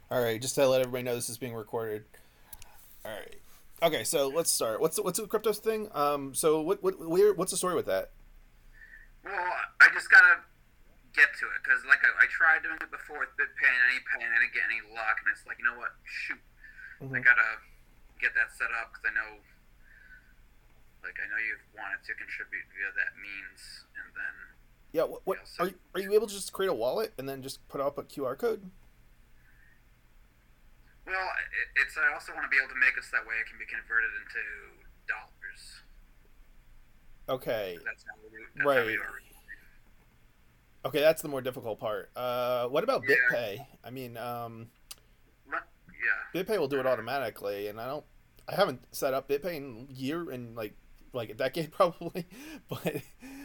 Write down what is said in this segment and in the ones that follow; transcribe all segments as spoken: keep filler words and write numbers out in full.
All right, just to let everybody know this is being recorded. All right. Okay, so let's start. What's the, what's the crypto thing? Um, so what what where, what's the story with that? Well, I just gotta get to it because, like, I, I tried doing it before with BitPay and AnyPay, and I didn't get any luck. And it's like, you know what? Shoot, I Hmm. gotta get that set up because I know, like, I know you've wanted to contribute via that means, and then Yeah. What, we what also, are you, are you able to just create a wallet and then just put up a Q R code? well, it, it's I also want to be able to make it so that way it can be converted into dollars. Okay. That's how we do. That's how we Right. do it. Okay, that's the more difficult part. Uh, what about Yeah, BitPay? I mean, um, yeah. BitPay will do it automatically, and I don't. I haven't set up BitPay in a year in like like a decade probably, but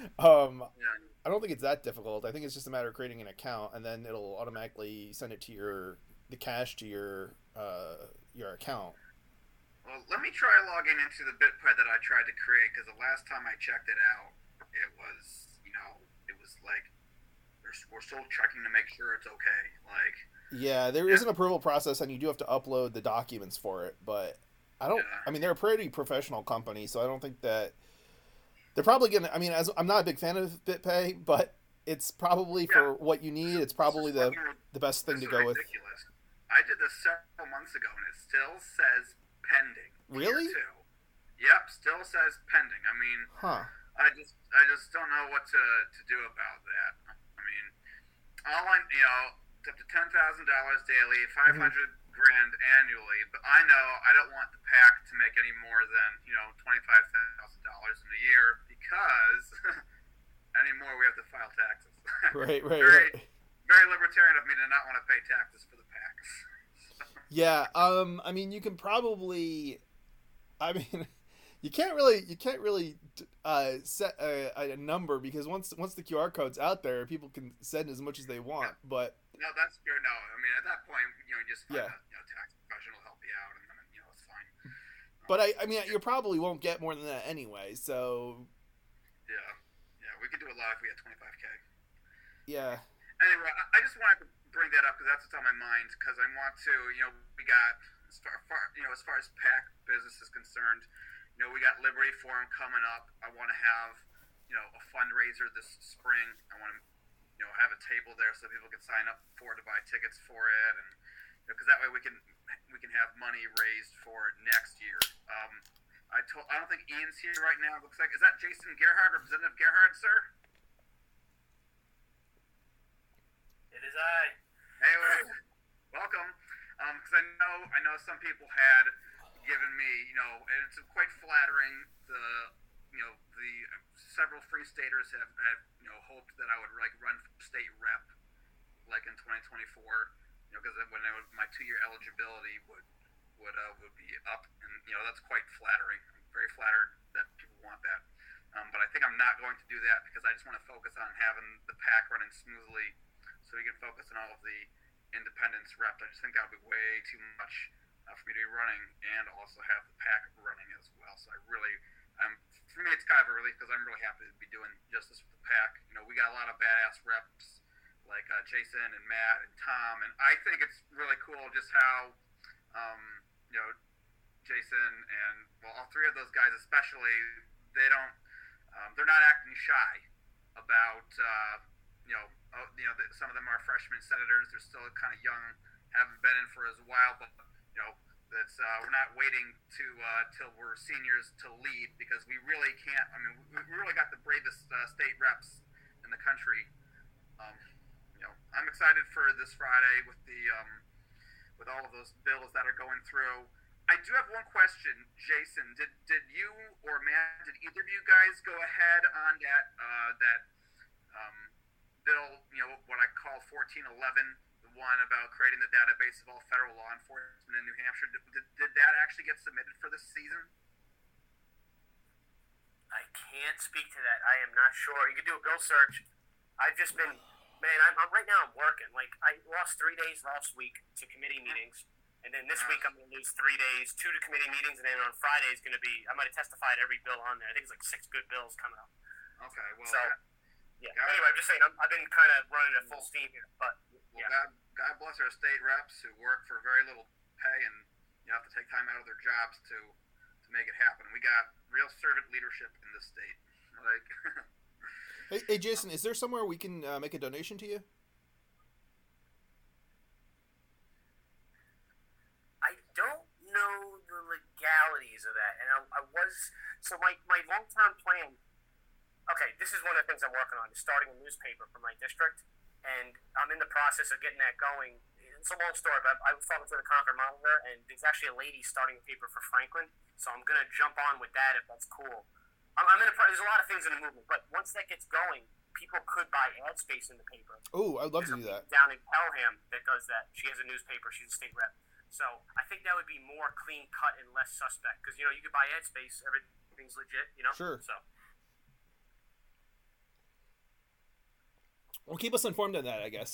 um, Yeah. I don't think it's that difficult. I think it's just a matter of creating an account, and then it'll automatically send it to your the cash to your uh, your account. Well, let me try logging into the BitPay that I tried to create because the last time I checked it out, it was, you know, it was like we're still checking to make sure it's okay. Like, Yeah, there is yeah, an approval process, and you do have to upload the documents for it. But I don't. yeah, I mean, they're a pretty professional company, so I don't think that they're probably gonna. I mean, as I'm not a big fan of BitPay, but it's probably yeah. for what you need. It's This is probably the fucking, the best thing this to is go with. ridiculous. I did this several months ago and it still says pending. Tier Really? two. Yep, still says pending. I mean, Huh. I just, I just don't know what to, to do about that. I mean, all I, you know, it's up to ten thousand dollars daily, five Hmm. hundred grand annually. But I know I don't want the pack to make any more than you know twenty five thousand dollars in a year because anymore we have to file taxes. Right. Right. very, Right. very libertarian of me to not want to pay taxes for the packs. So, Yeah. Um. I mean, you can probably. I mean, you can't really. You can't really uh, set a, a number because once once the Q R code's out there, people can send as much as they yeah, want. But no, that's fair. No, I mean at that point, you know, you just find yeah. a you know tax professional to help you out, and then you know it's fine. Um, But I. I mean, you probably won't get more than that anyway. So yeah, yeah, we could do a lot if we had twenty five k. yeah. Anyway, I, I just wanted to bring that up because that's what's on my mind. Because I want to, you know, we got as far, far, you know, as far as PAC business is concerned, you know, we got Liberty Forum coming up. I want to have, you know, a fundraiser this spring. I want to, you know, have a table there so people can sign up for to buy tickets for it, and because you know, that way we can we can have money raised for next year. Um, I told I don't think Ian's here right now. It looks like is that Jason Gerhard, Representative Gerhard, sir? It is I. Hey, welcome. Because um, I know I know some people had given me, you know, and it's quite flattering. The you know the uh, several free staters have, have you know hoped that I would like run for state rep like in twenty twenty-four. You know, because when I would, my two-year eligibility would would uh, would be up, and you know that's quite flattering. I'm very flattered that people want that. Um, but I think I'm not going to do that because I just want to focus on having the pack running smoothly so we can focus on all of the independence reps. I just think that would be way too much uh, for me to be running and also have the pack running as well. So I really, um, for me, it's kind of a relief because I'm really happy to be doing just this with the pack. You know, we got a lot of badass reps like uh, Jason and Matt and Tom, and I think it's really cool just how, um, you know, Jason and well, all three of those guys especially, they don't, um, they're not acting shy about. Uh, you know, oh, you know, some of them are freshman senators. They're still kind of young, haven't been in for as a while, but you know, that's uh, we're not waiting to uh, till we're seniors to lead because we really can't. I mean, we really got the bravest uh, state reps in the country. Um, you know, I'm excited for this Friday with the um, with all of those bills that are going through. I do have one question, Jason. Did did you or Matt? Did either of you guys go ahead on that uh, that um, bill, you know, what I call fourteen eleven, the one about creating the database of all federal law enforcement in New Hampshire. Did, did, did that actually get submitted for this season? I can't speak to that. I am not sure. You could do a bill search. I've just been, man. I'm, I'm right now. I'm working. Like I lost three days last week to committee meetings, and then this week I'm going to lose three days, two to committee meetings, and then on Friday is going to be. I'm going to testify to every bill on there. I think it's like six good bills coming up. Okay, well, So that, yeah. got Anyway, it. I'm just saying I'm, I've been kind of running at full steam here, but well, Yeah. God, God bless our state reps who work for very little pay and you have to take time out of their jobs to to make it happen. We got real servant leadership in this state. Like, Hey, hey Jason, is there somewhere we can uh, make a donation to you? I don't know the legalities of that, and I, I was so my my long term plan. Okay, this is one of the things I'm working on, is starting a newspaper for my district, and I'm in the process of getting that going. It's a long story, but I was talking to the Concord Monitor, and there's actually a lady starting a paper for Franklin, so I'm gonna jump on with that if that's cool. I'm, I'm in a, there's a lot of things in the movement, but once that gets going, people could buy ad space in the paper. Oh, I'd love There's to do a that. lady down in Pelham that does that. She has a newspaper. She's a state rep. So I think that would be more clean cut and less suspect, because you know you could buy ad space, everything's legit, you know. Sure. So Well, keep us informed on that, I guess.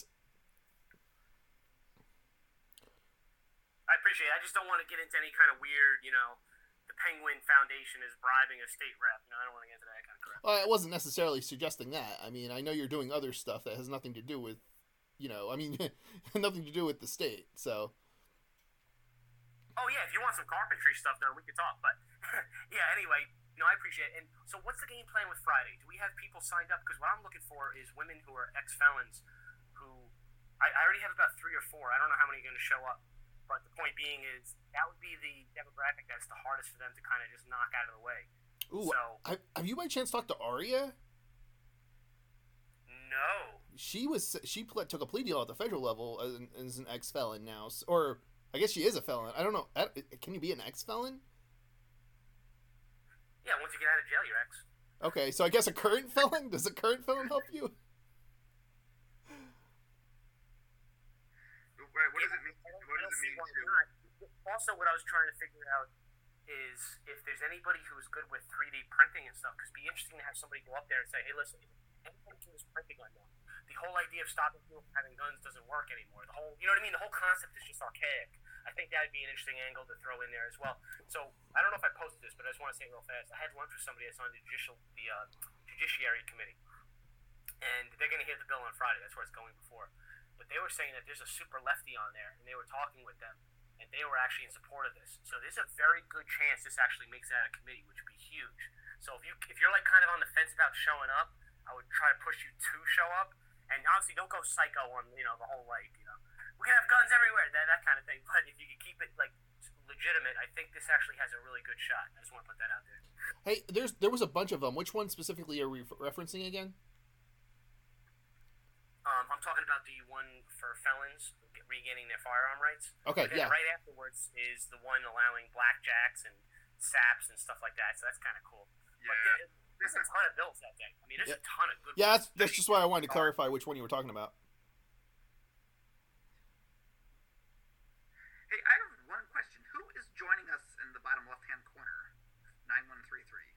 I appreciate it. I just don't want to get into any kind of weird, you know, the Penguin Foundation is bribing a state rep. You know, I don't want to get into that kind of crap. Well, I wasn't necessarily suggesting that. I mean, I know you're doing other stuff that has nothing to do with, you know, I mean, nothing to do with the state. So. Oh yeah, if you want some carpentry stuff, though, we could talk. But yeah, anyway, no, I appreciate it. And so, what's the game plan with Friday? Do we have people signed up? Because what I'm looking for is women who are ex-felons, who I, I already have about three or four. I don't know how many are going to show up. But the point being is that would be the demographic that's the hardest for them to kind of just knock out of the way. Ooh, so, I, have you by chance talked to Aria? No. She was she ple- took a plea deal at the federal level as an, as an ex felon now, or I guess she is a felon. I don't know. Can you be an ex felon? Yeah, once you get out of jail, you're ex. Okay, so I guess a current felon. Does a current felon help you? Wait, what does it mean? I don't, What I does don't it see mean why to? not. Also, what I was trying to figure out is if there's anybody who's good with three D printing and stuff, because it'd be interesting to have somebody go up there and say, hey, listen, anybody can just print a gun now. The whole idea of stopping people from having guns doesn't work anymore. The whole, you know what I mean? The whole concept is just archaic. I think that would be an interesting angle to throw in there as well. So I don't know if I posted this, but I just want to say it real fast. I had lunch with somebody that's on the judicial, the uh, Judiciary Committee, and they're going to hear the bill on Friday. That's where it's going before. But they were saying that there's a super lefty on there, and they were talking with them, and they were actually in support of this. So there's a very good chance this actually makes it out of committee, which would be huge. So if you if you're like kind of on the fence about showing up, I would try to push you to show up. And honestly, don't go psycho on you know the whole like you know we can have guns everywhere, that that kind of thing. But if you can keep it like legitimate, I think this actually has a really good shot. I just want to put that out there. Hey, there's there was a bunch of them. Which one specifically are we referencing again? Um, I'm talking about the one for felons regaining their firearm rights. Okay, and then yeah. right afterwards is the one allowing blackjacks and saps and stuff like that. So that's kind of cool. Yeah. But there, there's a ton of bills that day. I mean, there's Yeah. a ton of good. Yeah, bills. that's that's just why I wanted to clarify which one you were talking about. Hey, I have one question. Who is joining us in the bottom left-hand corner? nine one three three.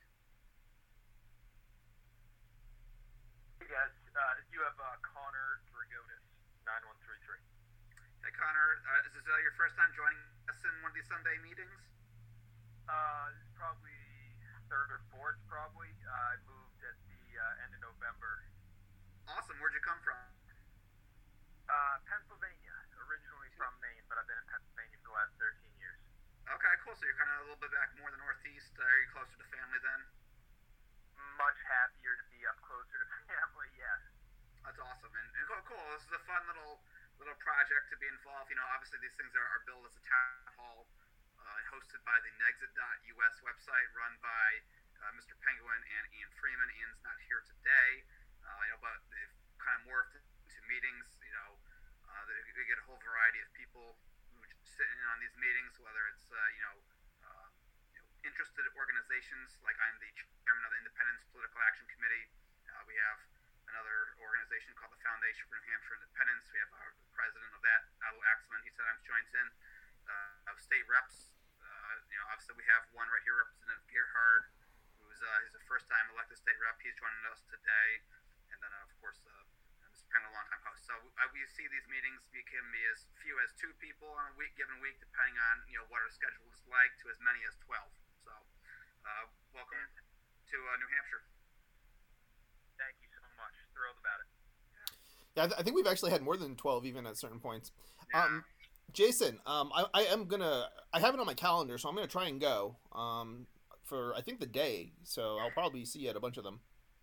Hey guys, uh, you have uh, Connor Dragotis, nine one three three. Hey, Connor. Uh, is this uh, your first time joining us in one of these Sunday meetings? Uh, this is probably third or fourth, probably. Uh, I moved at the uh, end of November. Awesome. Where'd you come from? Uh, Pennsylvania, originally from Maine, but I've been in Pennsylvania for the last thirteen years. Okay, cool. So you're kind of a little bit back more the northeast. Uh, are you closer to family then? Much happier to be up closer to family, yes. That's awesome. And, and cool, cool. This is a fun little little project to be involved. You know, obviously these things are, are billed as a town hall, uh, hosted by the Nexit dot U S website, run by uh, Mister Penguin and Ian Freeman. Ian's not here today, uh, you know, but they've kind of morphed into meetings. You know, uh, we get a whole variety of people who sit in on these meetings, whether it's uh, you know. Uh, you know, interested organizations, like I'm the chairman of the Independence Political Action Committee. Uh, we have another organization called the Foundation for New Hampshire Independence. We have our president of that, Otto Axman. He sometimes joins in. Uh, of state reps, uh, you know, obviously we have one right here, Representative Gerhard, who's uh, he's a first-time elected state rep. He's joining us today, and then uh, of course uh, Mister Penguin, a longtime host. So uh, we see these meetings be can be as few as two people on a week, given week, depending on you know what our schedule is like, to as many as twelve. So uh, welcome to uh, New Hampshire. Thank you so much. Thrilled about it. Yeah, I, th- I think we've actually had more than twelve even at certain points. Yeah. Um, Jason, um, I, I am gonna I have it on my calendar, so I'm gonna try and go. Um, for I think the day, so I'll probably see you at a bunch of them.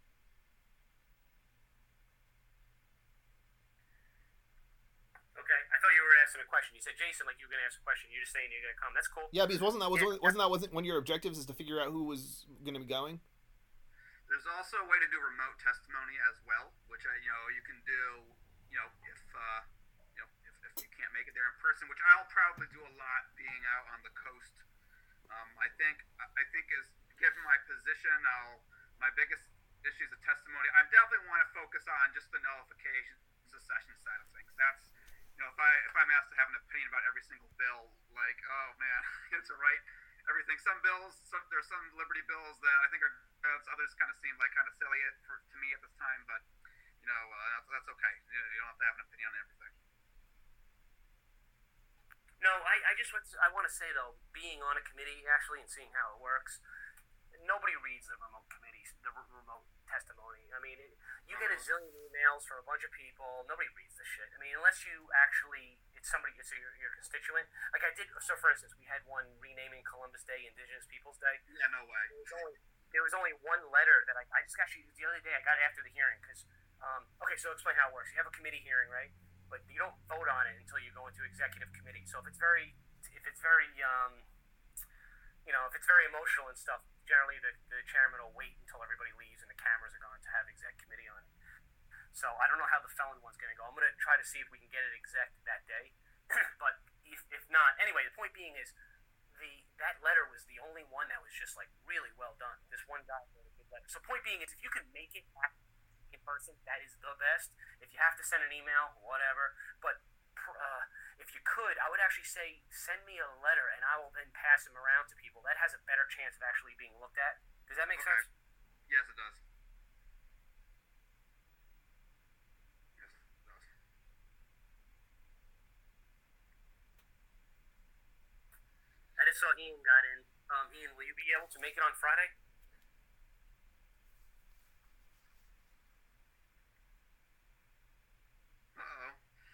Okay, I thought you were asking a question. You said Jason, like you were gonna ask a question. You're just saying you're gonna come. That's cool. Yeah, because wasn't that was Yeah. wasn't that wasn't one of your objectives is to figure out who was gonna be going? There's also a way to do remote testimony as well, which I, you know, you can do, you know, if uh, you know, if, if you can't make it there in person, which I'll probably do a lot being out on the coast. Um, I think, I think as given my position, I'll my biggest issues of testimony. I definitely want to focus on just the nullification secession side of things. That's, you know, if I if I'm asked to have an opinion about every single bill, like, oh man, it's a right. Everything. Some bills, some, there's some liberty bills that I think are good. Others kind of seem like kind of silly for, to me at this time, but you know uh, that's, that's okay. You, know, you don't have to have an opinion on everything. No, I, I just want to, I want to say though, being on a committee actually and seeing how it works, nobody reads the remote committees, the r- remote testimony. I mean, it, you get a zillion emails from a bunch of people. Nobody reads the shit. I mean, unless you actually, it's somebody, it's your, your constituent. Like I did. So, for instance, we had one renaming Columbus Day Indigenous Peoples Day. Yeah, no way. There was only, there was only one letter that I, I just actually the other day I got after the hearing because. Um, okay, so explain how it works. You have a committee hearing, right? But you don't vote on it until you go into executive committee. So if it's very, if it's very, um, you know, if it's very emotional and stuff, generally the, the chairman will wait until everybody leaves and the cameras are gone to have exec committee on it. So I don't know how the felon one's going to go. I'm going to try to see if we can get it exec that day. But if, if not, anyway, the point being is the that letter was the only one that was just like really well done. This one guy wrote a good letter. So point being is if you can make it back in person, that is the best. If you have to send an email, whatever. But uh, if you could, I would actually say send me a letter and I will then pass them around to people. That has a better chance of actually being looked at. Does that make Okay. sense? Yes, it does. Yes, it does. I just saw Ian got in. Um, Ian, will you be able to make it on Friday? Uh-oh.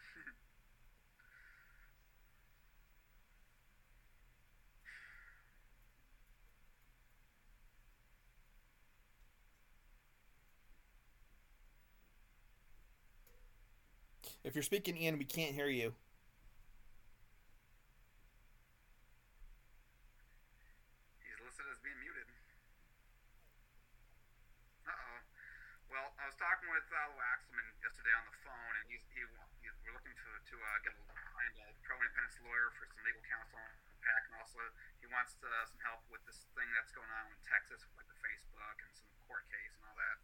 If you're speaking, Ian, we can't hear you. He's listed as being muted. Uh-oh. Well, I was talking with uh, Lou Axelman yesterday on the phone, and he's, he, he we're looking to to uh, get a, find a pro-independence lawyer for some legal counsel on PAC, and also he wants uh, some help with this thing that's going on in Texas with like the Facebook and some court case and all that.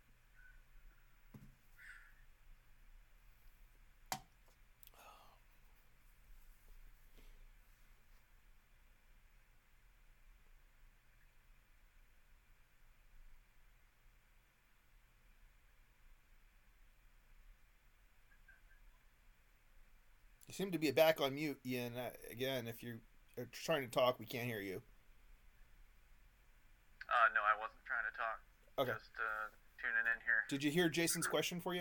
You seem to be back on mute, Ian. Uh, again, if you are trying to talk, we can't hear you. Uh, no, I wasn't trying to talk. Okay. Just uh, tuning in here. Did you hear Jason's question for you?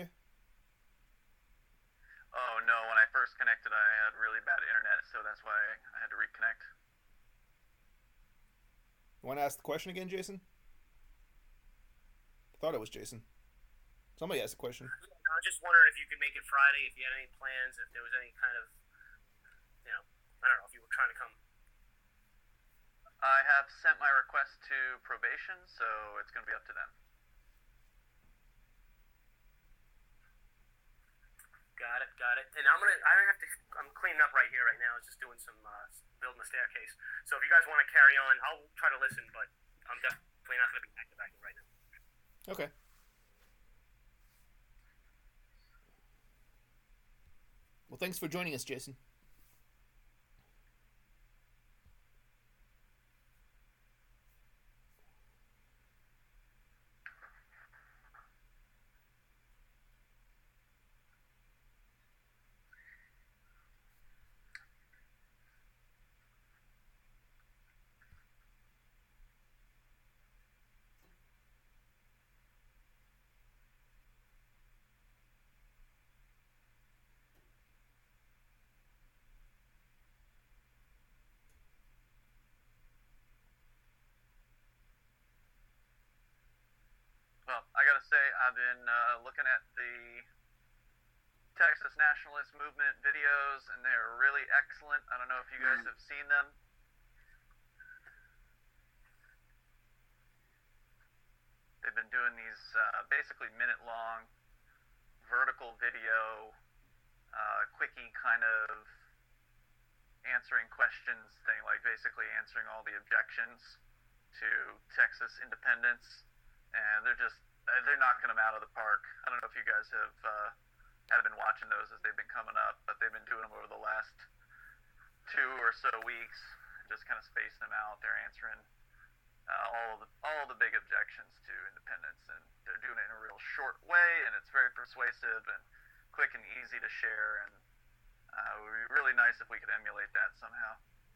Oh, no, when I first connected, I had really bad internet, so that's why I had to reconnect. You want to ask the question again, Jason? I thought it was Jason. Somebody asked a question. I was just wondering if you could make it Friday, if you had any plans, if there was any kind of, you know, I don't know, if you were trying to come. I have sent my request to probation, so it's going to be up to them. Got it, got it. And I'm gonna, I have to, I'm cleaning up right here right now. I was just doing some, uh, building the staircase. So if you guys want to carry on, I'll try to listen, but I'm definitely not going to be active active right now. Okay. Well, thanks for joining us, Jason. Well, I gotta say, I've been uh, looking at the Texas Nationalist Movement videos, and they're really excellent. I don't know if you guys have seen them. They've been doing these uh, basically minute-long vertical video, uh, quickie kind of answering questions thing, like basically answering all the objections to Texas independence, and they're just they're knocking them out of the park. I don't know if you guys have uh, have been watching those as they've been coming up, but they've been doing them over the last two or so weeks, just kind of spacing them out. They're answering uh, all of the all of the big objections to independence, and they're doing it in a real short way, and it's very persuasive and quick and easy to share, and uh, it would be really nice if we could emulate that somehow.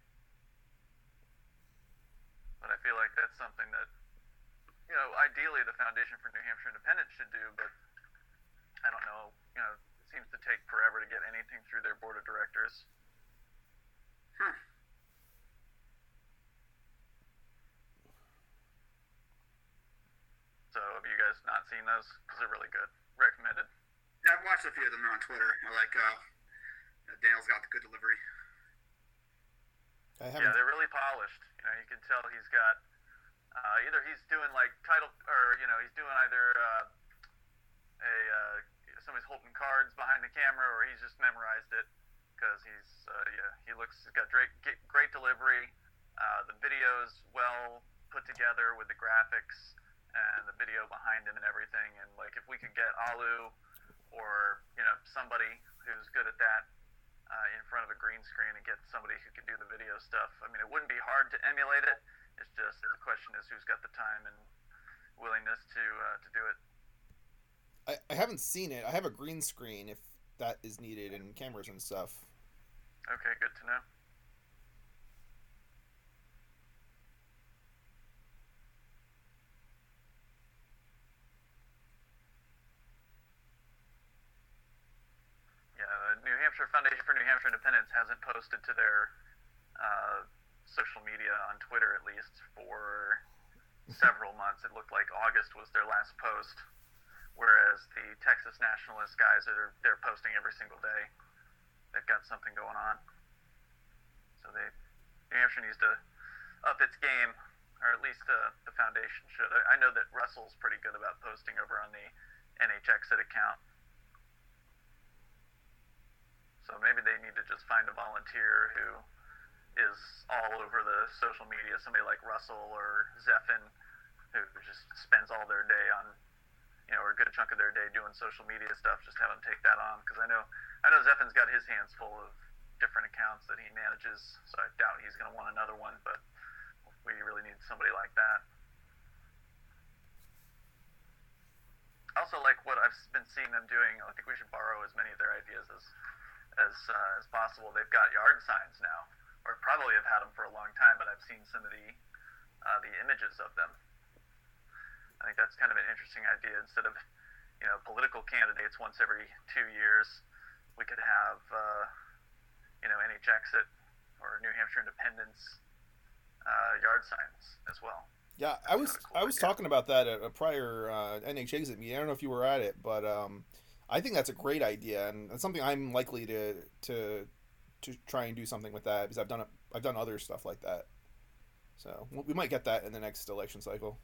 But I feel like that's something that, you know, ideally the Foundation for New Hampshire Independence should do, but I don't know, you know, it seems to take forever to get anything through their board of directors. Hmm. So have you guys not seen those? Because they're really good. Recommended. Yeah, I've watched a few of them on Twitter. I like, uh, Daniel's got the good delivery. I Yeah, haven't. they're really polished. You know, you can tell he's got, uh, either he's doing like title, or, you know, he's doing either uh, a, uh, somebody's holding cards behind the camera, or he's just memorized it, because he's, uh, yeah, he looks, he's got great, great delivery. Uh, the video's well put together with the graphics and the video behind him and everything. And like, if we could get Alu or, you know, somebody who's good at that uh, in front of a green screen and get somebody who can do the video stuff, I mean, it wouldn't be hard to emulate it. It's just the question is who's got the time and willingness to uh, to do it. I, I haven't seen it. I have a green screen if that is needed, and cameras and stuff. Okay, good to know. Yeah, the New Hampshire Foundation for New Hampshire Independence hasn't posted to their uh, social media, on Twitter at least, for several months. It looked like August was their last post, whereas the Texas Nationalist guys are they're posting every single day. They've got something going on. So they New Hampshire needs to up its game, or at least uh, the foundation should. I, I know that Russell's pretty good about posting over on the N H Exit account. So maybe they need to just find a volunteer who is all over the social media, somebody like Russell or Zephin, who just spends all their day on, you know, or a good chunk of their day doing social media stuff. Just have them take that on, because I know, I know Zephin's got his hands full of different accounts that he manages, so I doubt he's going to want another one, but we really need somebody like that. Also, like what I've been seeing them doing, I think we should borrow as many of their ideas as as uh, as possible. They've got yard signs now, or probably have had them for a long time, but I've seen some of the uh, the images of them. I think that's kind of an interesting idea. Instead of, you know, political candidates once every two years, we could have, uh, you know, N H Exit or New Hampshire Independence uh, yard signs as well. Yeah, I was Cool I was idea. talking about that at a prior uh, N H Exit meeting. I don't know if you were at it, but um, I think that's a great idea, and it's something I'm likely to to to try and do something with that, because I've done it. I've done other stuff like that. So we might get that in the next election cycle.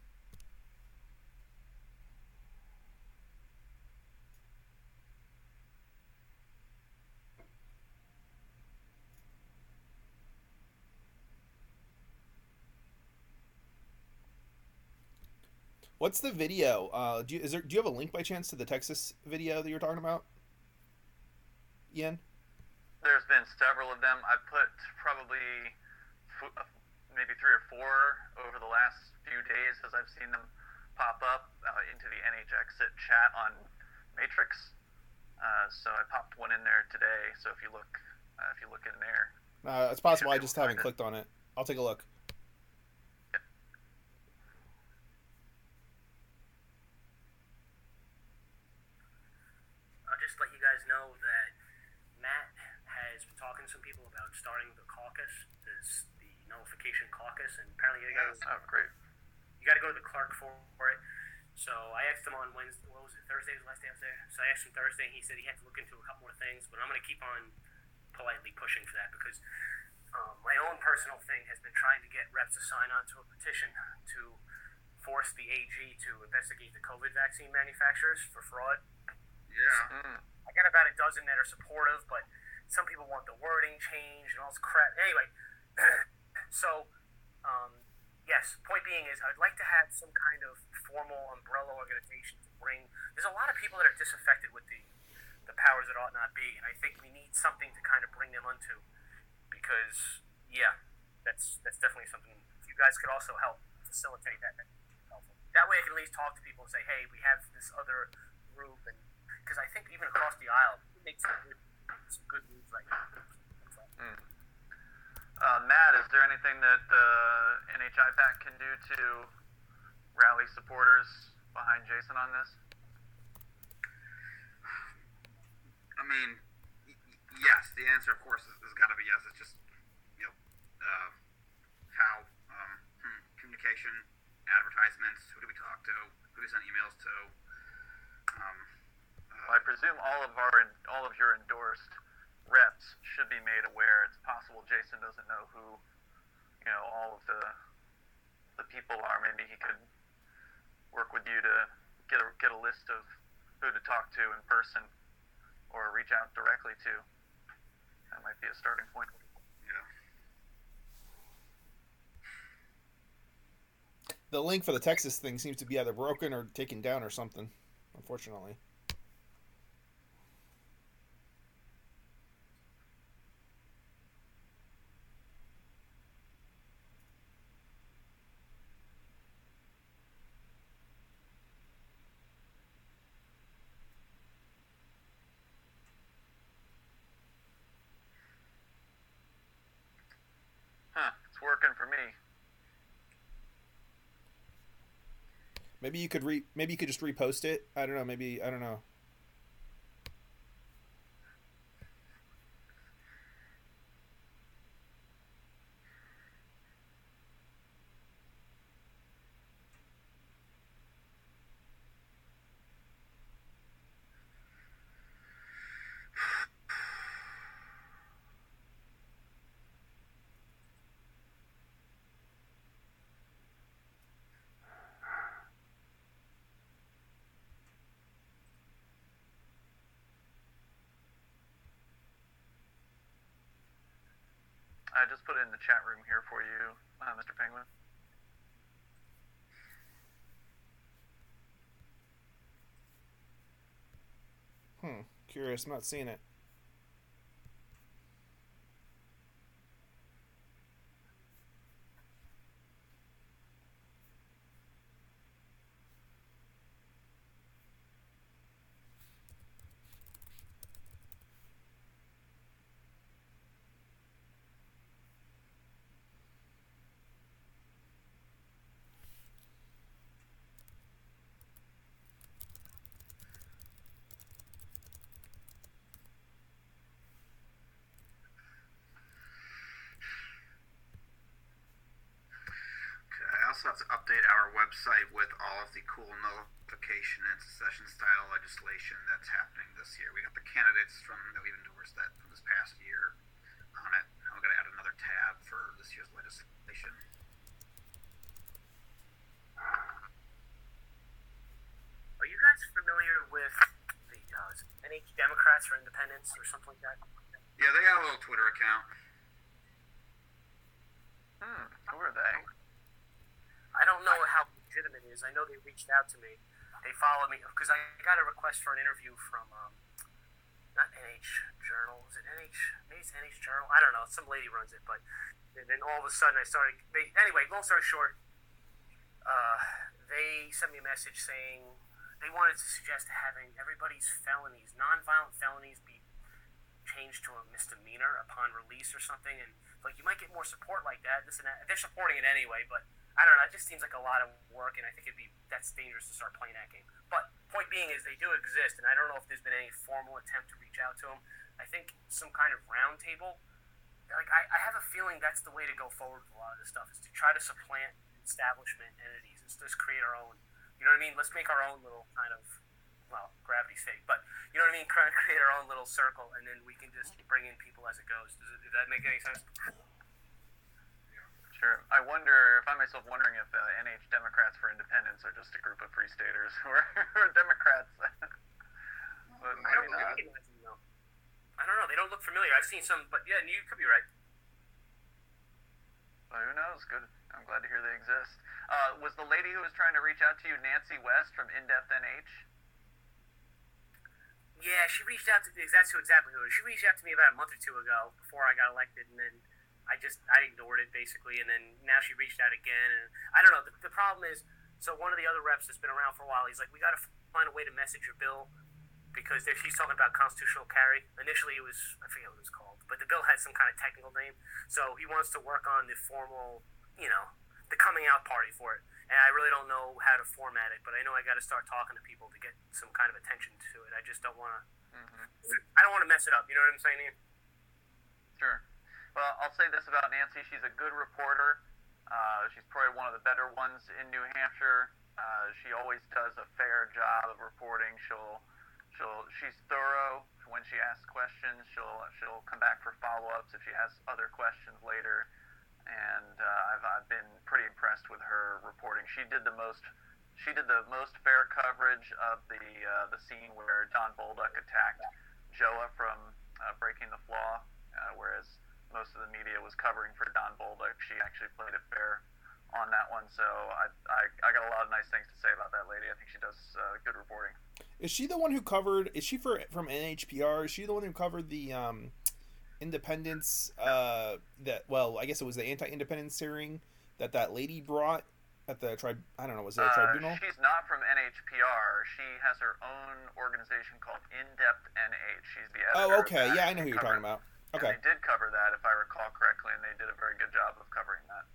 What's the video? Uh, do you is there? Do you have a link by chance to the Texas video that you're talking about, Ian? There's been several of them. I put probably f- maybe three or four over the last few days as I've seen them pop up uh, into the N H Exit chat on Matrix. Uh, so I popped one in there today. So if you look, uh, if you look in there, Uh, it's possible. I Should be just able to haven't find it. clicked on it. I'll take a look. I'll just let you guys know that Matt has been talking to some people about starting the caucus, this, the nullification caucus, and apparently you guys, oh great. you got to go to the clerk for it. So I asked him on Wednesday, what was it, Thursday was the last day I was there? So I asked him Thursday, and he said he had to look into a couple more things, but I'm going to keep on politely pushing for that because um, my own personal thing has been trying to get reps to sign on to a petition to force the A G to investigate the COVID vaccine manufacturers for fraud. Yeah. Mm. I got about a dozen that are supportive, but some people want the wording changed and all this crap. Anyway, so, um, yes, point being is I'd like to have some kind of formal umbrella organization to bring. There's a lot of people that are disaffected with the, the powers that ought not be, and I think we need something to kind of bring them onto because, yeah, that's that's definitely something. If you guys could also help facilitate that, that'd be helpful. That way I can at least talk to people and say, hey, we have this other group, and because I think even across the aisle, it makes some good, some good moves right now. Mm. Uh, Matt, is there anything that the N H I PAC can do to rally supporters behind Jason on this? I mean, y- yes. The answer, of course, has, has got to be yes. It's just, you know, uh, how um, hmm, communication, advertisements. Who do we talk to? Who do we send emails to? Um, uh, Well, I presume all of our all of your endorsed reps should be made aware. It's possible Jason doesn't know who, you know, all of the the people are. Maybe he could work with you to get a, get a list of who to talk to in person or reach out directly to. That might be a starting point. yeah. The link for the Texas thing seems to be either broken or taken down or something, unfortunately. Huh? It's working for me. Maybe you could re maybe you could just repost it. I don't know. Maybe I don't know. I just put it in the chat room here for you, uh, Mister Penguin. Hmm. Curious. I'm not seeing it. I also have to update our website with all of the cool nullification and secession style legislation that's happening this year. We got the candidates from that we've endorsed that from this past year on it. I'm going to add another tab for this year's legislation. Are you guys familiar with the uh, N H Democrats for Independence or something like that? Yeah, they got a little Twitter account. Hmm. Who are they? I don't know how legitimate it is. I know they reached out to me. They followed me because I got a request for an interview from um, not N H Journal. Is it N H? Maybe it's N H Journal. I don't know. Some lady runs it, but and then all of a sudden I started. They, anyway, long story short, uh, they sent me a message saying they wanted to suggest having everybody's felonies, nonviolent felonies, be changed to a misdemeanor upon release or something, and like you might get more support like that. This and that. They're supporting it anyway, but I don't know. It just seems like a lot of work, and I think it'd be that's dangerous to start playing that game. But point being is they do exist, and I don't know if there's been any formal attempt to reach out to them. I think some kind of roundtable. Like I, I have a feeling that's the way to go forward with a lot of this stuff is to try to supplant establishment entities and just create our own You know what I mean? Let's make our own little kind of, well, gravity's fake, but you know what I mean? Create our own little circle, and then we can just bring in people as it goes. Does, it, does that make any sense? Sure. I wonder, I find myself wondering if uh, N H Democrats for Independence are just a group of free staters who are, who are Democrats. But I don't maybe not. recognize them, though. I don't know. They don't look familiar. I've seen some, but yeah, you could be right. Well, who knows? Good. I'm glad to hear they exist. Uh, was the lady who was trying to reach out to you Nancy West from In-Depth N H? Yeah, she reached out to that's who exactly who it is. She reached out to me about a month or two ago before I got elected, and then I just I ignored it basically, and then now she reached out again, and I don't know. The, the problem is, so one of the other reps that's been around for a while, he's like, we got to find a way to message your bill because there, he's talking about constitutional carry. Initially, it was I forget what it was called, but the bill had some kind of technical name, so he wants to work on the formal, you know, the coming out party for it. And I really don't know how to format it, but I know I got to start talking to people to get some kind of attention to it. I just don't want to. Mm-hmm. I don't want to mess it up. You know what I'm saying, Ian? Sure. Well, I'll say this about Nancy: she's a good reporter. Uh, she's probably one of the better ones in New Hampshire. Uh, she always does a fair job of reporting. She'll, she'll, she's thorough when she asks questions. She'll, she'll come back for follow-ups if she has other questions later. And uh, I've, I've been pretty impressed with her reporting. She did the most, she did the most fair coverage of the uh, the scene where Don Bolduc attacked Joa from uh, Breaking the Flaw, uh, whereas most of the media was covering for Don Bolduc. She actually played it fair on that one. So I, I, I got a lot of nice things to say about that lady. I think she does uh, good reporting. Is she the one who covered? Is she for from N H P R? Is she the one who covered the? Um... Independence, uh, that well, I guess it was the anti-independence hearing that that lady brought at the tri. I don't know, was it a uh, tribunal? She's not from N H P R. She has her own organization called In-Depth N H. She's the editor. Oh, okay, yeah, I know who you're covered, talking about. And Okay, they did cover that, if I recall correctly, and they did a very good job of covering that.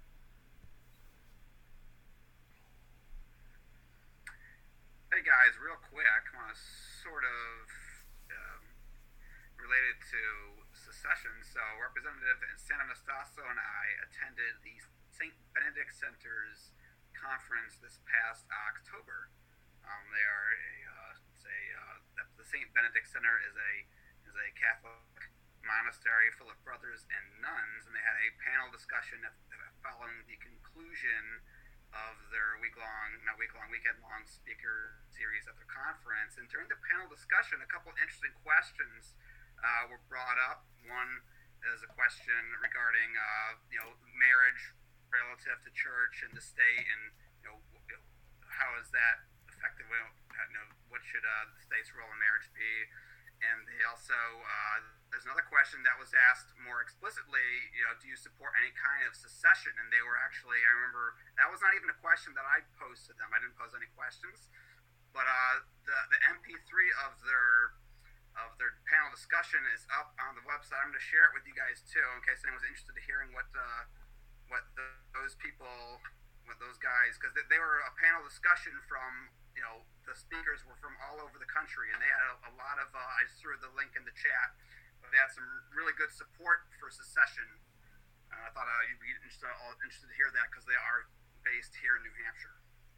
Hey guys, real quick, I want to sort of um, related to secession. So, Representative San Anastasio and I attended the Saint Benedict Center's conference this past October. Um, they are a, uh, say, uh, the Saint Benedict Center is a is a Catholic monastery full of brothers and nuns, and they had a panel discussion following the conclusion of their week-long, not week-long, weekend-long speaker series at the conference. And during the panel discussion, a couple interesting questions Uh, were brought up. One is a question regarding, uh, you know, marriage relative to church and the state, and you know, how is that effective? You know, what should uh, the state's role in marriage be? And they also, uh, there's another question that was asked more explicitly. You know, do you support any kind of secession? And they were actually, I remember that was not even a question that I posed to them. I didn't pose any questions, but uh, the the M P three of their of their panel discussion is up on the website. I'm going to share it with you guys too, in case anyone's interested in hearing what uh, what the, those people, what those guys, because they, they were a panel discussion from, you know, the speakers were from all over the country, and they had a, a lot of. Uh, I just threw the link in the chat, but they had some really good support for secession. Uh, I thought uh, you'd be interested, all interested to hear that because they are based here in New Hampshire.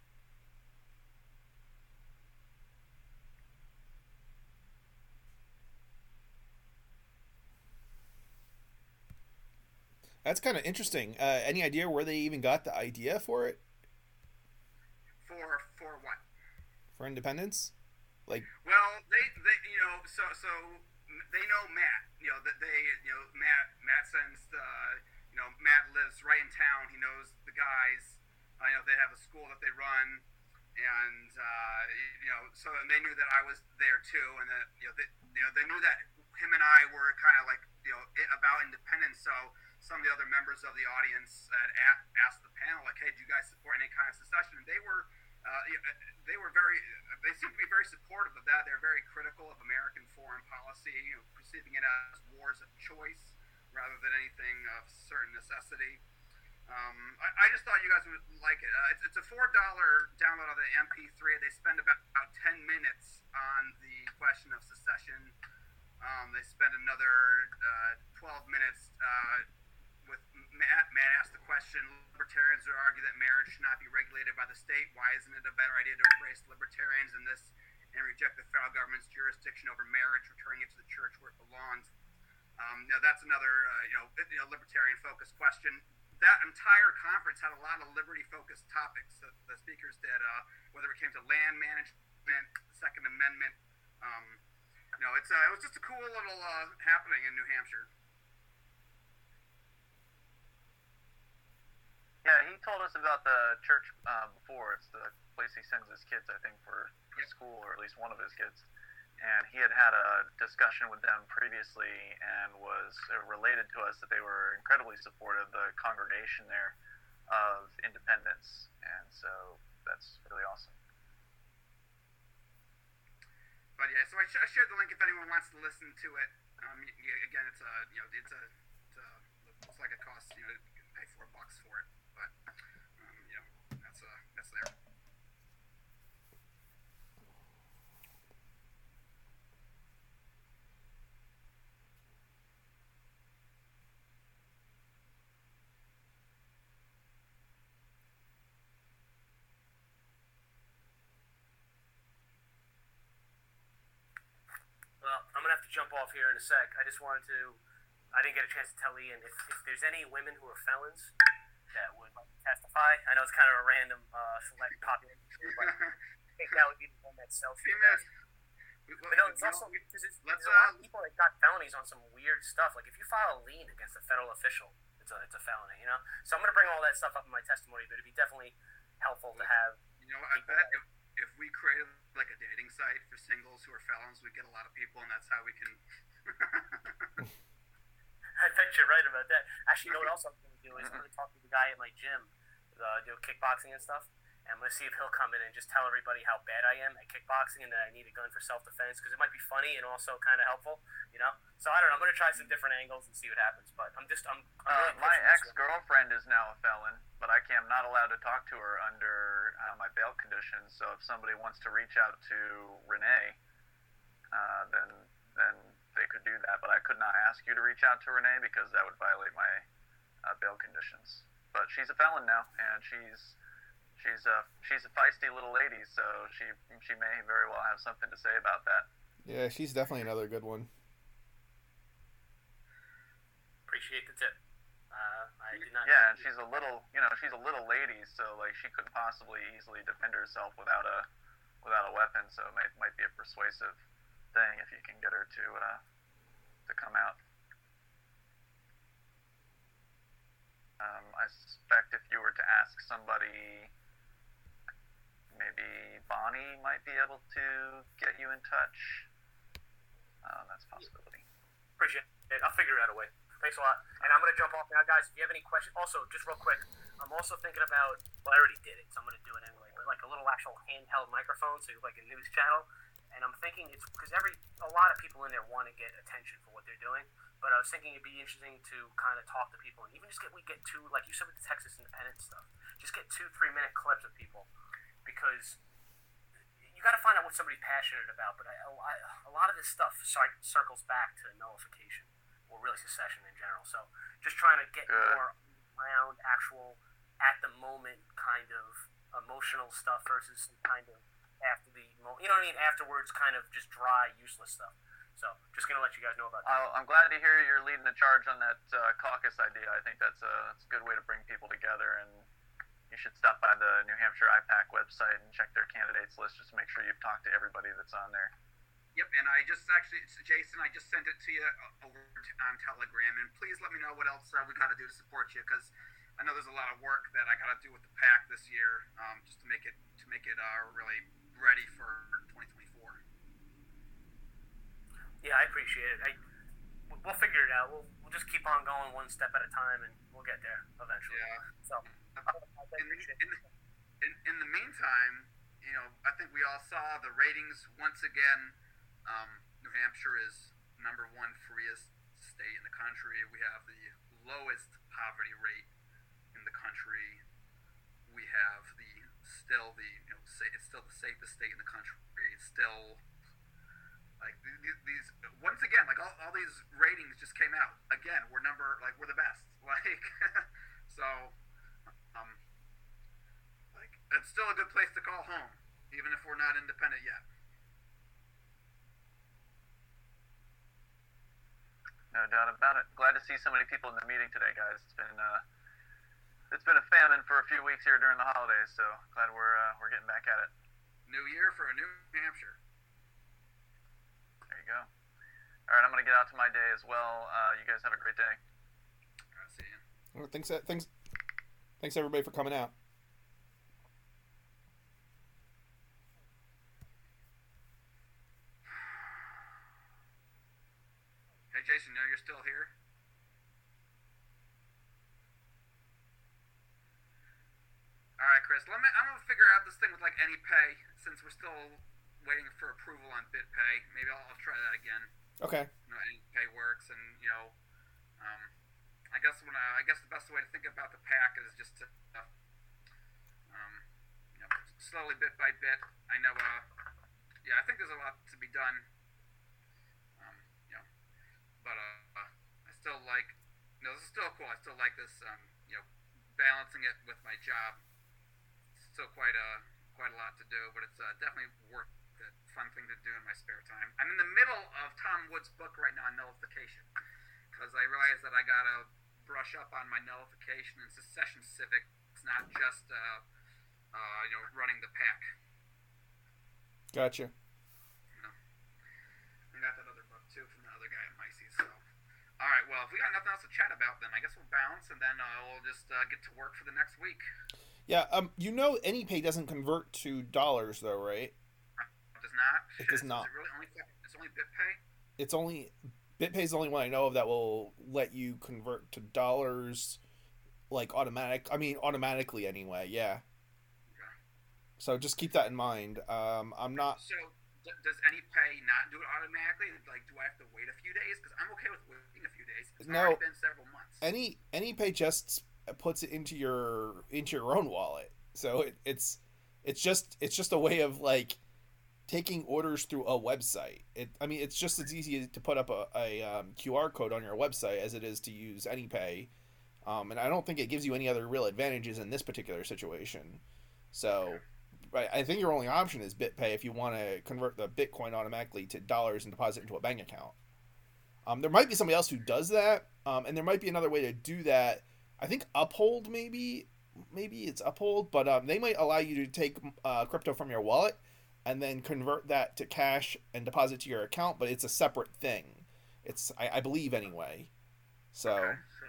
that's kind of interesting. Uh, any idea where they even got the idea for it? For for what? For independence, like. Well, they, they you know so so they know Matt. You know that they you know Matt Matt sends the you know Matt lives right in town. He knows the guys. Uh, you know they have a school that they run, and uh, you know so and they knew that I was there too, and that you know they you know they knew that him and I were kind of like you know about independence. So some of the other members of the audience had asked the panel, like, "Hey, do you guys support any kind of secession?" And they were, uh, they were very, they seem to be very supportive of that. They're very critical of American foreign policy, you know, perceiving it as wars of choice rather than anything of certain necessity. Um, I, I just thought you guys would like it. Uh, it's, it's a four dollar download of the M P three. They spend about, about ten minutes on the question of secession. Um, they spend another uh, twelve minutes. Uh, with Matt, Matt asked the question. question. Libertarians would argue that marriage should not be regulated by the state. Why isn't it a better idea to embrace libertarians in this and reject the federal government's jurisdiction over marriage, returning it to the church where it belongs? Um, you know, that's another uh, you know, you know libertarian-focused question. That entire conference had a lot of liberty-focused topics that the speakers did, uh, whether it came to land management, the Second Amendment. Um, you know, it's uh, it was just a cool little uh, happening in New Hampshire. Yeah, he told us about the church uh, before. It's the place he sends his kids, I think, for, for school, or at least one of his kids. And he had had a discussion with them previously and was uh, related to us that they were incredibly supportive, the congregation there, of independence. And so that's really awesome. But yeah, so I, sh- I shared the link if anyone wants to listen to it. Um, y- y- again, it's a, you know, it's a, it's a, looks like it costs, you know, you can pay four bucks for it. But, um, you know, that's, uh, that's there. Well, I'm gonna have to jump off here in a sec. I just wanted to. I didn't get a chance to tell Ian if, if there's any women who are felons that would like to testify. I know it's kind of a random uh, select population, but I think that would be the one that sells you. But no, it's also because there's, there's a lot of people that got felonies on some weird stuff. Like if you file a lien against a federal official, it's a it's a felony, you know. So I'm gonna bring all that stuff up in my testimony, but it'd be definitely helpful to have. You know, I bet if, if we created like a dating site for singles who are felons, we'd get a lot of people, and that's how we can. I bet you're right about that. Actually, you know what else I'm going to do is I'm going to talk to the guy at my gym, uh, do kickboxing and stuff, and I'm going to see if he'll come in and just tell everybody how bad I am at kickboxing and that I need a gun for self-defense, because it might be funny and also kind of helpful, you know? So I don't know. I'm going to try some different angles and see what happens, but I'm just, I'm, I'm really Uh, my pushing this one. ex-girlfriend is now a felon, but I can't, I'm not allowed to talk to her under uh, my bail conditions. So if somebody wants to reach out to Renee, uh, then then they could do that. But I could not ask you to reach out to Renee because that would violate my uh, bail conditions. But she's a felon now, and she's she's a she's a feisty little lady, so she she may very well have something to say about that. Yeah, she's definitely another good one. Appreciate the tip. Uh, I did not. Yeah, and she's a little, you know, she's a little lady, so like she could possibly easily defend herself without a without a weapon. So it might might be a persuasive thing if you can get her to uh, to come out. Um, I suspect if you were to ask somebody, maybe Bonnie might be able to get you in touch. Uh, that's a possibility. Appreciate it. I'll figure out a way. Thanks a lot. And I'm going to jump off now, guys. If you have any questions, also, just real quick, I'm also thinking about, well, I already did it, so I'm going to do it anyway, but like a little actual handheld microphone, so like a news channel. And I'm thinking it's because every, a lot of people in there want to get attention for what they're doing, but I was thinking it'd be interesting to kind of talk to people and even just get, we get two, like you said with the Texas Independent stuff, just get two, three minute clips of people, because you got to find out what somebody's passionate about. But I, I, a lot of this stuff cir- circles back to nullification, or really secession in general. So just trying to get Good. more around actual, at the moment kind of emotional stuff versus some kind of after the, mo- you know what I mean, afterwards kind of just dry, useless stuff. So just going to let you guys know about that. I'll, I'm glad to hear you're leading the charge on that uh, caucus idea. I think that's a, that's a good way to bring people together, and you should stop by the New Hampshire I PAC website and check their candidates list just to make sure you've talked to everybody that's on there. Yep, and I just actually, it's Jason, I just sent it to you over t- on Telegram, and please let me know what else uh, we got to do to support you, because I know there's a lot of work that I got to do with the PAC this year, um, just to make it to make it uh, really ready for twenty twenty-four. Yeah, I appreciate it. I, we'll figure it out. We'll, we'll just keep on going one step at a time, and we'll get there eventually. Yeah. So, I, I In, appreciate in, it. in, in the meantime, you know, I think we all saw the ratings once again. Um, New Hampshire is number one freest state in the country. We have the lowest poverty rate in the country. We have the still the you know say it's still the safest state in the country. It's still like these, these once again like all, all these ratings just came out again. We're number like we're the best. Like so still a good place to call home, even if we're not independent yet. No doubt about it. Glad to see so many people in the meeting today, guys. It's been uh, it's been a famine for a few weeks here during the holidays, so glad we're uh, we're getting back at it. New year for a New Hampshire. There you go. All right, I'm gonna get out to my day as well. Uh, you guys have a great day. All right, see you. Well, thanks, uh, thanks, thanks everybody for coming out. Hey, Jason, you know you're still here? All right, Chris. Let me. I'm gonna figure out this thing with like AnyPay since we're still waiting for approval on BitPay. Maybe I'll, I'll try that again. Okay. You know, AnyPay works, and you know, um, I guess when I, I guess the best way to think about the pack is just to, uh, um, you know, slowly bit by bit. I know. Uh, yeah, I think there's a lot to be done. Um, you know, but uh, I still like. You know, this is still cool. I still like this. Um, you know, balancing it with my job. Still quite a quite a lot to do, but it's uh, definitely worth it. Fun thing to do in my spare time. I'm in the middle of Tom Wood's book right now on nullification because I realized that I gotta brush up on my nullification and secession civic. It's not just uh, uh, you know running the pack. Gotcha. You know, I got that other book too from the other guy at Mices. So, all right. Well, if we got nothing else to chat about, then I guess we'll bounce and then uh, we'll just uh, get to work for the next week. Yeah, um, you know AnyPay doesn't convert to dollars though, right? It does not. It does not. Is it really only? It's only BitPay. It's only BitPay is the only one I know of that will let you convert to dollars, like automatic. I mean, automatically anyway. Yeah. Okay. So just keep that in mind. Um, I'm not. So d- does AnyPay not do it automatically? Like, do I have to wait a few days? Because I'm okay with waiting a few days. It's No. already been several months. Any AnyPay just puts it into your into your own wallet. So it, it's it's just it's just a way of like taking orders through a website. It I mean it's just as easy to put up a, a um, Q R code on your website as it is to use AnyPay. Um, and I don't think it gives you any other real advantages in this particular situation. So right, I think your only option is BitPay if you want to convert the Bitcoin automatically to dollars and deposit into a bank account. Um, there might be somebody else who does that, um, and there might be another way to do that. I think Uphold maybe, maybe it's Uphold, but um, they might allow you to take uh, crypto from your wallet and then convert that to cash and deposit to your account, but it's a separate thing. It's I, I believe anyway. So. Okay. So.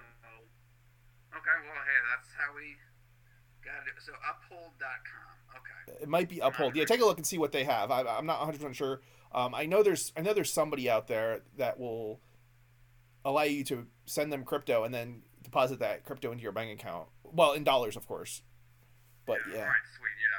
Okay. Well, hey, that's how we got it. So uphold dot com. Okay. It might be Uphold. Yeah, take a look and see what they have. I, I'm not one hundred percent sure. Um, I know there's I know there's somebody out there that will allow you to send them crypto and then deposit that crypto into your bank account. Well, in dollars, of course. But yeah. All right. Sweet. Yeah.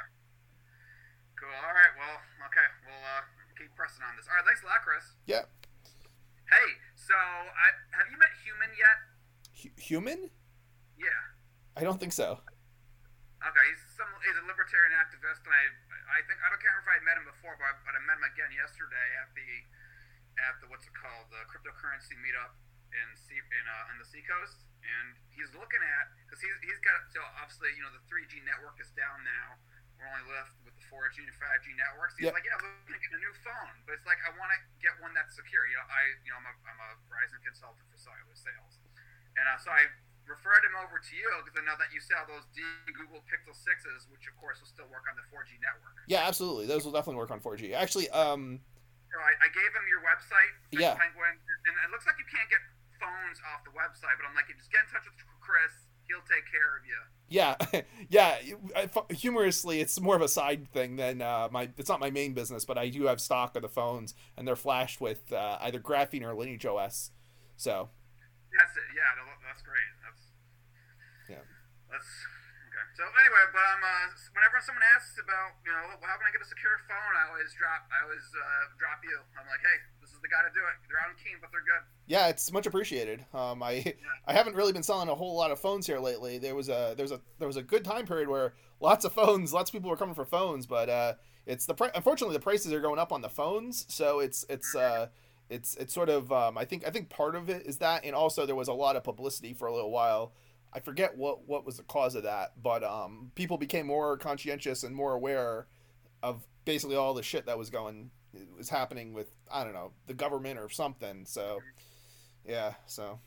Cool. All right. Well. Okay. We'll uh, keep pressing on this. All right. Thanks a lot, Chris. Yeah. Hey. So, I have you met Human yet? H- human? Yeah. I don't think so. Okay, he's some he's a libertarian activist, and I I think I don't care if I met him before, but I, but I met him again yesterday at the at the what's it called the cryptocurrency meetup in sea in uh, on the Seacoast, and he's looking at because he's he's got so obviously you know the three G network is down now. We're only left with the four G and five G networks. He's Yep. like, yeah, I'm looking to get a new phone, but it's like I want to get one that's secure. You know, I you know I'm a I'm a Verizon consultant for cellular sales, and uh, so I referred him over to you because I know that you sell those D Google Pixel sixes, which of course will still work on the four G network. Yeah, absolutely. Those will definitely work on four G. Actually, um, So I, I gave him your website, Yeah. Penguin, and it looks like you can't get phones off the website, but I'm like, you just get in touch with Chris. He'll take care of you. yeah, yeah. I- Humorously, it's more of a side thing than uh, my. It's not my main business, but I do have stock of the phones, and they're flashed with uh, either Graphene or Lineage O S. So. That's it. Yeah, no, that's great. That's Yeah. That's okay. So anyway, but um, uh, whenever someone asks about, you know, how can I get a secure phone, I always drop, I always uh, drop you. I'm like, hey, this is the guy to do it. They're out in Keene, but they're good. Yeah, it's much appreciated. Um, I I haven't really been selling a whole lot of phones here lately. There was a there was a there was a good time period where lots of phones, lots of people were coming for phones, but uh, it's the pri- unfortunately the prices are going up on the phones, so it's it's uh it's it's sort of um, I think I think part of it is that, and also there was a lot of publicity for a little while I forget what what was the cause of that, but um, people became more conscientious and more aware of basically all the shit that was going was happening with, I don't know, the government or something. So yeah, so.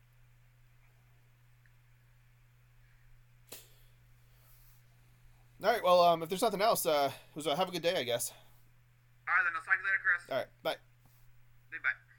All right. Well, um, if there's nothing else, uh, it was, uh, have a good day, I guess. All right, then. I'll talk to you later, Chris. All right. Bye. Bye.